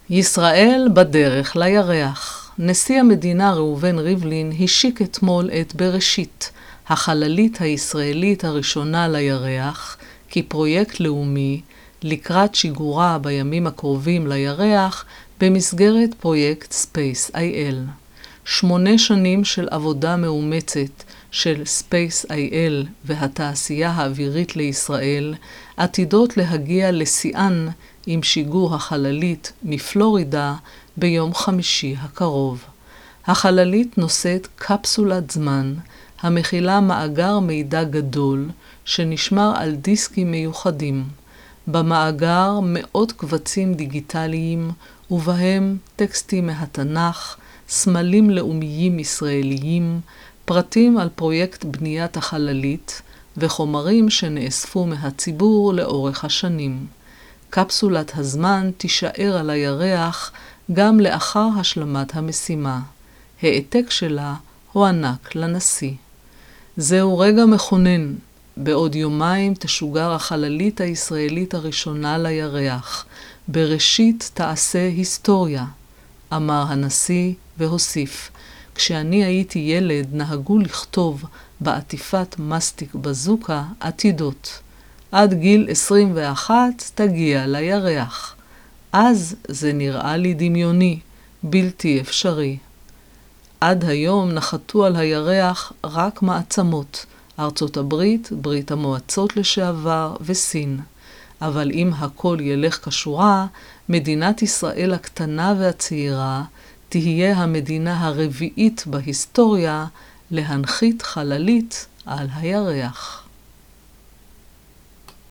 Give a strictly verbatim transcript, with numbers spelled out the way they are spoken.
ישראל בדרך לירח. נשיא המדינה ראובן ריבלין השיק אתמול את בראשית, החללית הישראלית הראשונה לירח, כפרויקט לאומי לקראת שיגורה בימים הקרובים לירח במסגרת פרויקט ספייס איי אל. שמונה שנים של עבודה מאומצת של ספייס איי אל והתעשייה האווירית לישראל עתידות להגיע לשיאן עם שיגור החללית מפלורידה ביום חמישי הקרוב. החללית נושאת קפסולת זמן המכילה מאגר מידע גדול שנשמר על דיסקים מיוחדים. במאגר מאות קבצים דיגיטליים ובהם טקסטים מהתנ"ך, סמלים לאומיים ישראליים, פרטים על פרויקט בניית החללית וחומרים שנאספו מהציבור לאורך השנים. קפסולת הזמן תישאר על הירח גם לאחר השלמת המשימה. העתק שלה הוענק לנשיא. זהו רגע מכונן. בעוד יומיים תשוגר החללית הישראלית הראשונה לירח. בראשית תעשה היסטוריה, אמר הנשיא והוסיף, כשאני הייתי ילד נהגו לכתוב בעטיפת מסטיק בזוקה עתידות. עד גיל עשרים ואחת תגיע לירח. אז זה נראה לי דמיוני, בלתי אפשרי. עד היום נחתו על הירח רק מעצמות, ארצות הברית, ברית המועצות לשעבר וסין. אבל אם הכל ילך כשורה, מדינת ישראל הקטנה והצעירה תהיה המדינה הרביעית בהיסטוריה להנחית חללית על הירח.